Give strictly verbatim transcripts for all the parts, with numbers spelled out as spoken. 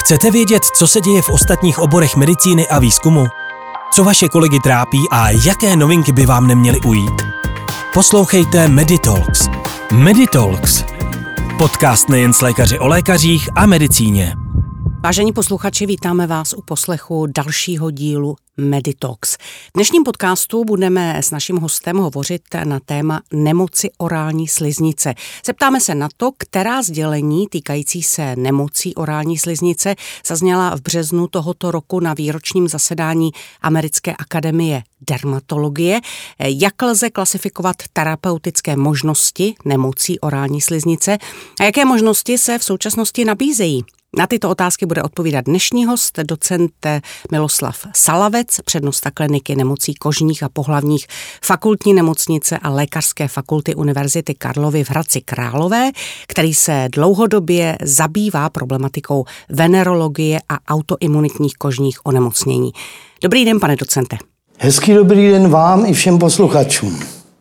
Chcete vědět, co se děje v ostatních oborech medicíny a výzkumu? Co vaše kolegy trápí a jaké novinky by vám neměly ujít? Poslouchejte Meditalks. Meditalks. Podcast nejen s lékaři o lékařích a medicíně. Vážení posluchači, vítáme vás u poslechu dalšího dílu Meditalks. V dnešním podcastu budeme s naším hostem hovořit na téma nemoci orální sliznice. Zeptáme se na to, která sdělení týkající se nemocí orální sliznice zazněla v březnu tohoto roku na výročním zasedání Americké akademie dermatologie, jak lze klasifikovat terapeutické možnosti nemocí orální sliznice a jaké možnosti se v současnosti nabízejí. Na tyto otázky bude odpovídat dnešní host, docent Miloslav Salavec, přednosta kliniky nemocí kožních a pohlavních Fakultní nemocnice a Lékařské fakulty Univerzity Karlovy v Hradci Králové, který se dlouhodobě zabývá problematikou venerologie a autoimunitních kožních onemocnění. Dobrý den, pane docente. Hezký dobrý den vám i všem posluchačům.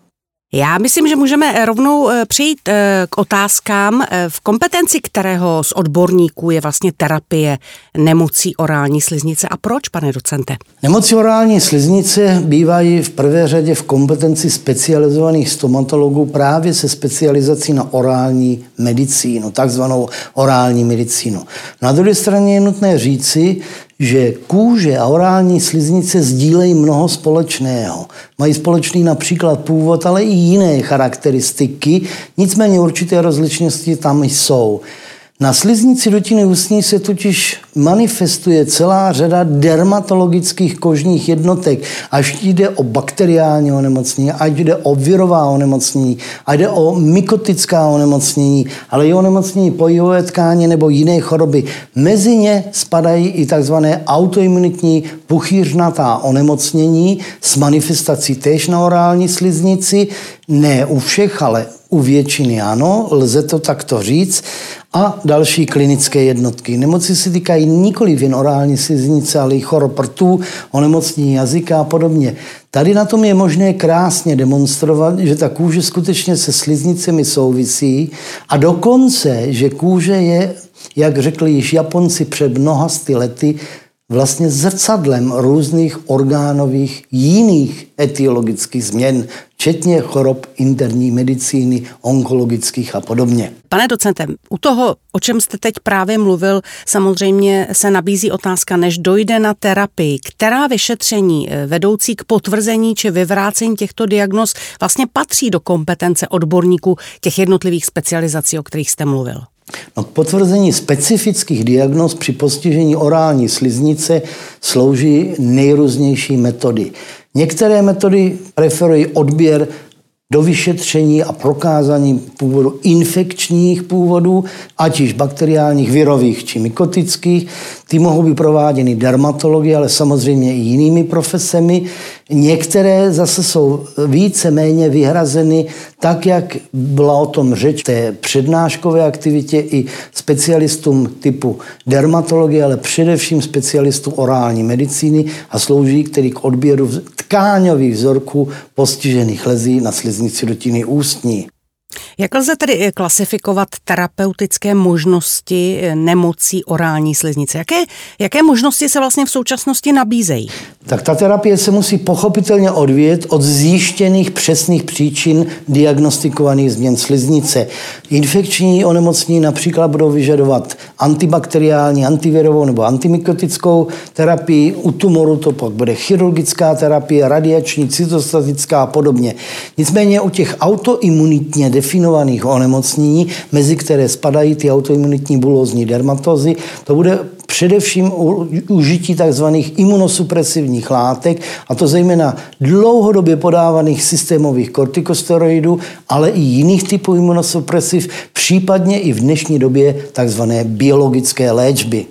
Já myslím, že můžeme rovnou přejít k otázkám, v kompetenci kterého z odborníků je vlastně terapie nemocí orální sliznice a proč, pane docente? Nemoci orální sliznice bývají v prvé řadě v kompetenci specializovaných stomatologů právě se specializací na orální medicínu, takzvanou orální medicínu. Na druhé straně je nutné říci, že kůže a orální sliznice sdílejí mnoho společného. Mají společný například původ, ale i jiné charakteristiky, nicméně určité rozličnosti tam jsou. Na sliznici dutiny ústní se totiž manifestuje celá řada dermatologických kožních jednotek, ať jde o bakteriální onemocnění, ať jde o virová onemocnění, ať jde o mykotická onemocnění, ale i onemocnění pohybové tkáně nebo jiné choroby. Mezi ně spadají i tzv. Autoimunitní puchýřnatá onemocnění s manifestací též na orální sliznici, ne u všech, ale u většiny ano, lze to takto říct. A další klinické jednotky. Nemoci se týkají nikoliv jen orální sliznice, ale i chorob rtů, onemocnění jazyka a podobně. Tady na tom je možné krásně demonstrovat, že ta kůže skutečně se sliznicemi souvisí a dokonce, že kůže je, jak řekli již Japonci před mnoha sty lety, vlastně zrcadlem různých orgánových jiných etiologických změn, včetně chorob interní medicíny, onkologických a podobně. Pane docente, u toho, o čem jste teď právě mluvil, samozřejmě se nabízí otázka, než dojde na terapii, která vyšetření vedoucí k potvrzení či vyvrácení těchto diagnóz vlastně patří do kompetence odborníků těch jednotlivých specializací, o kterých jste mluvil. No, k potvrzení specifických diagnóz při postižení orální sliznice slouží nejrůznější metody. Některé metody preferují odběr do vyšetření a prokázání původu infekčních původů, ať již bakteriálních, virových či mykotických. Ty mohou být prováděny dermatologií, ale samozřejmě i jinými profesemi. Některé zase jsou více-méně vyhrazeny, tak jak byla o tom řeč v té přednáškové aktivitě i specialistům typu dermatologie, ale především specialistům orální medicíny a slouží tedy k odběru tkáňových vzorků postižených lezí na sliznici dutiny ústní. Jak lze tedy klasifikovat terapeutické možnosti nemocí orální sliznice? Jaké, jaké možnosti se vlastně v současnosti nabízejí? Tak ta terapie se musí pochopitelně odvíjet od zjištěných přesných příčin diagnostikovaných změn sliznice. Infekční onemocnění například budou vyžadovat antibakteriální, antivirovou nebo antimykotickou terapii. U tumoru to pak bude chirurgická terapie, radiační, cytostatická a podobně. Nicméně u těch autoimunitně definovaných onemocnění, mezi které spadají ty autoimunitní bulózní dermatózy, to bude především užití tzv. Imunosupresivních látek, a to zejména dlouhodobě podávaných systémových kortikosteroidů, ale i jiných typů imunosupresiv, případně i v dnešní době tzv. Biologické léčby.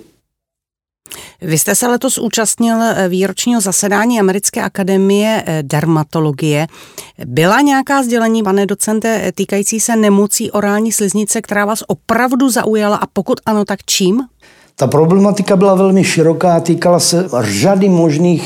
Vy jste se letos účastnil výročního zasedání Americké akademie dermatologie. Byla nějaká sdělení, pane docente, týkající se nemocí orální sliznice, která vás opravdu zaujala a pokud ano, tak čím? Ta problematika byla velmi široká, týkala se řady možných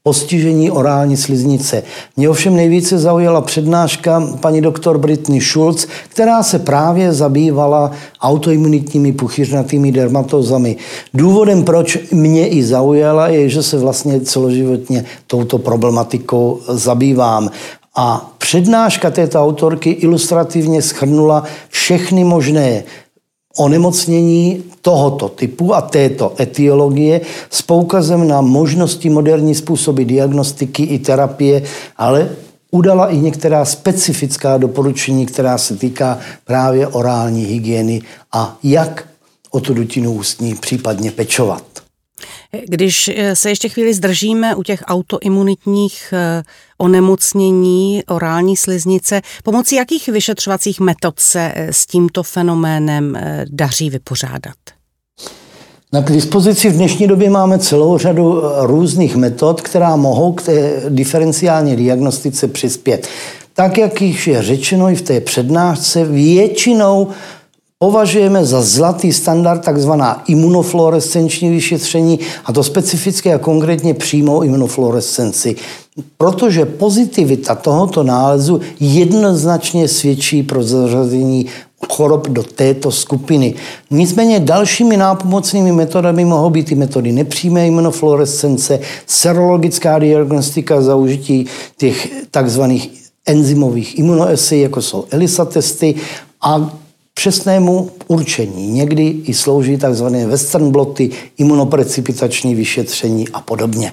postižení orální sliznice. Mě ovšem nejvíce zaujala přednáška paní doktor Brittany Schulz, která se právě zabývala autoimunitními puchýřnatými dermatózami. Důvodem, proč mě i zaujala, je, že se vlastně celoživotně touto problematikou zabývám. A přednáška této autorky ilustrativně shrnula všechny možné onemocnění tohoto typu a této etiologie s poukazem na možnosti moderní způsoby diagnostiky i terapie, ale udala i některá specifická doporučení, která se týká právě orální hygieny a jak o tu dutinu ústní případně pečovat. Když se ještě chvíli zdržíme u těch autoimunitních onemocnění orální sliznice, pomocí jakých vyšetřovacích metod se s tímto fenoménem daří vypořádat? Na k dispozici v dnešní době máme celou řadu různých metod, která mohou k té diferenciální diagnostice přispět. Tak, jak již je řečeno i v té přednášce, většinou považujeme za zlatý standard takzvaná imunofluorescenční vyšetření, a to specifické a konkrétně přímou imunofluorescenci, protože pozitivita tohoto nálezu jednoznačně svědčí pro zařazení chorob do této skupiny. Nicméně dalšími nápomocnými metodami mohou být i metody nepřímé imunofluorescence, serologická diagnostika za užití těch takzvaných enzymových imunoasay, jako jsou ELISA testy, a přesnému určení někdy i slouží tzv. Western bloty, imunoprecipitační vyšetření a podobně.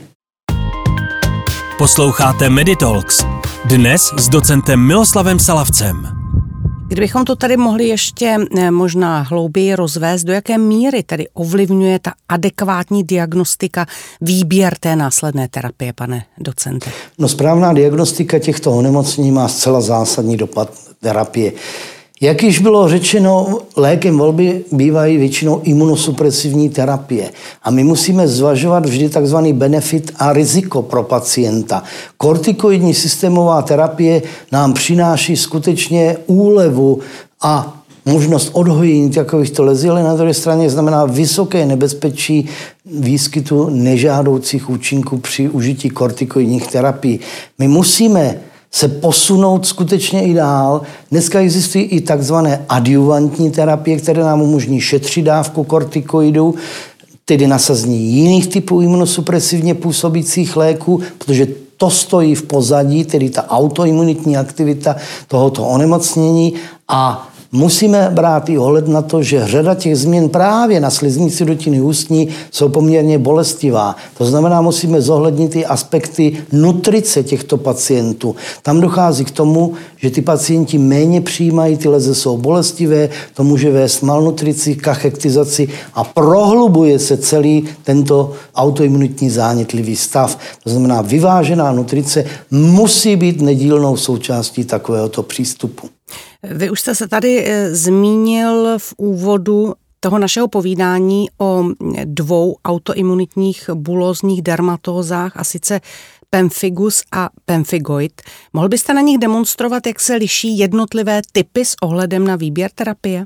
Posloucháte Meditalks. Dnes s docentem Miloslavem Salavcem. Kdybychom to tady mohli ještě možná hlouběji rozvést, do jaké míry tedy ovlivňuje ta adekvátní diagnostika výběr té následné terapie, pane docente? No, správná diagnostika těchto onemocnění má zcela zásadní dopad terapie. Jak již bylo řečeno, lékem volby bývají většinou imunosupresivní terapie. A my musíme zvažovat vždy takzvaný benefit a riziko pro pacienta. Kortikoidní systémová terapie nám přináší skutečně úlevu a možnost odhojení takovýchto lezí, ale na druhé straně znamená vysoké nebezpečí výskytu nežádoucích účinků při užití kortikoidních terapií. My musíme se posunout skutečně i dál. Dneska existují i takzvané adjuvantní terapie, které nám umožní šetřit dávku kortikoidů, tedy nasazení jiných typů imunosupresivně působících léků, protože to stojí v pozadí, tedy ta autoimunitní aktivita tohoto onemocnění, a musíme brát i ohled na to, že řada těch změn právě na sliznici dutiny ústní jsou poměrně bolestivá. To znamená, musíme zohlednit i aspekty nutrice těchto pacientů. Tam dochází k tomu, že ty pacienti méně přijímají, ty leze jsou bolestivé, to může vést malnutrici, kachektizaci a prohlubuje se celý tento autoimunitní zánětlivý stav. To znamená, vyvážená nutrice musí být nedílnou součástí takovéhoto přístupu. Vy už jste se tady zmínil v úvodu toho našeho povídání o dvou autoimunitních bulózních dermatózách, a sice pemphigus a pemphigoid. Mohl byste na nich demonstrovat, jak se liší jednotlivé typy s ohledem na výběr terapie?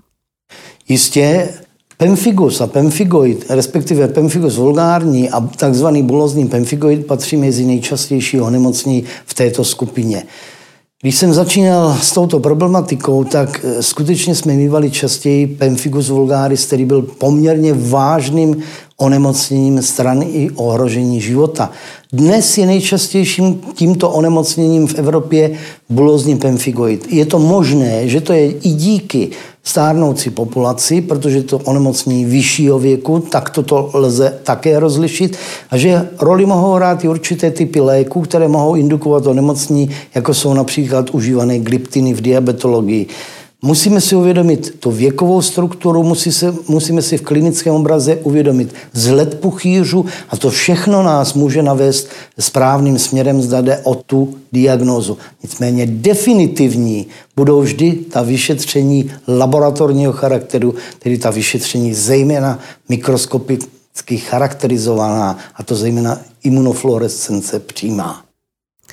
Jistě. Pemphigus a pemphigoid, respektive pemphigus vulgární a takzvaný bulózní pemphigoid patří mezi nejčastější onemocnění v této skupině. Když jsem začínal s touto problematikou, tak skutečně jsme mívali častěji pemphigus vulgaris, který byl poměrně vážným onemocněním strany i ohrožení života. Dnes je nejčastějším tímto onemocněním v Evropě bulózní pemphigoid. Je to možné, že to je i díky stárnoucí populaci, protože to onemocnění vyššího věku, tak toto lze také rozlišit, a že roli mohou hrát i určité typy léků, které mohou indukovat onemocnění, jako jsou například užívané gliptiny v diabetologii. Musíme si uvědomit tu věkovou strukturu, musí se, musíme si v klinickém obraze uvědomit vzhled puchýřů, a to všechno nás může navést správným směrem, zda jde o tu diagnózu. Nicméně definitivní budou vždy ta vyšetření laboratorního charakteru, tedy ta vyšetření zejména mikroskopicky charakterizovaná, a to zejména imunofluorescence přímá.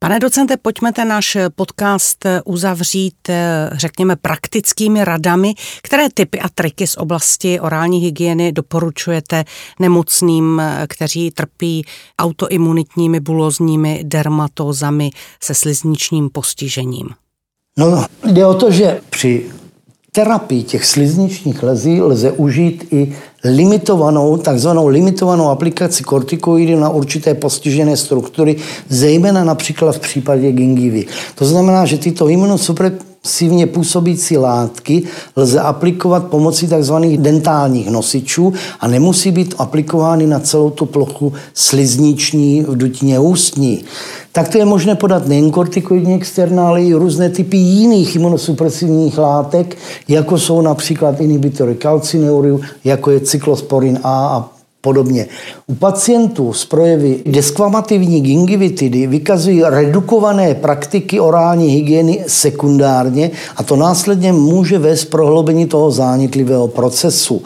Pane docente, pojďme ten náš podcast uzavřít, řekněme, praktickými radami. Které tipy a triky z oblasti orální hygieny doporučujete nemocným, kteří trpí autoimunitními bulózními dermatózami se slizničním postižením? No, jde o to, že při terapii těch slizničních lezí lze užít i limitovanou, takzvanou limitovanou aplikaci kortikoidů na určité postižené struktury, zejména například v případě gingivy. To znamená, že tyto imunosupresivně působící látky lze aplikovat pomocí takzvaných dentálních nosičů a nemusí být aplikovány na celou tu plochu slizniční v dutině ústní. Tak to je možné podat nejen kortikoidní externa, ale i různé typy jiných imunosupresivních látek, jako jsou například inhibitory kalcineuriu, jako je cyklosporin A a podobně. U pacientů s projevy deskvamativní gingivitidy vykazují redukované praktiky orální hygieny sekundárně a to následně může vést prohloubení toho zánětlivého procesu.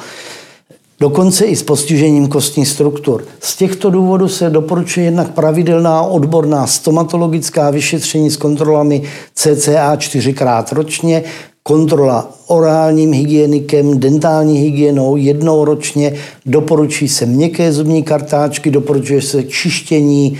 Dokonce i s postižením kostních struktur. Z těchto důvodů se doporučuje jednak pravidelná odborná stomatologická vyšetření s kontrolami cca čtyřikrát ročně, kontrola orálním hygienikem, dentální hygienou jednou ročně, doporučují se měkké zubní kartáčky, doporučuje se čištění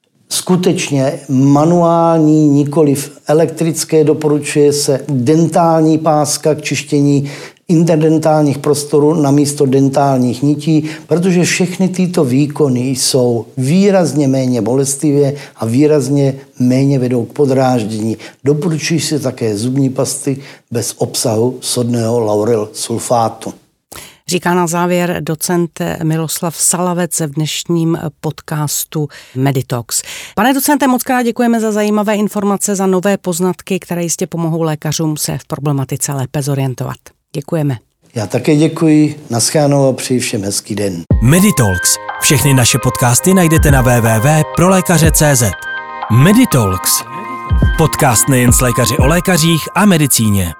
skutečně manuální, nikoliv elektrické, doporučuje se dentální páska k čištění interdentálních prostorů na místo dentálních nití, protože všechny tyto výkony jsou výrazně méně bolestivé a výrazně méně vedou k podráždění. Doporučují se také zubní pasty bez obsahu sodného lauryl sulfátu. Říká na závěr docent Miloslav Salavec v dnešním podcastu Meditox. Pane docente, moc krát děkujeme za zajímavé informace, za nové poznatky, které jistě pomohou lékařům se v problematice lépe zorientovat. Děkujeme. Já také děkuji, naschledanou a přeji všem hezký den. Meditalks. Všechny naše podcasty najdete na w w w tečka pro lékaře tečka cé zet. Meditalks. Podcast nejen s lékaři o lékařích a medicíně.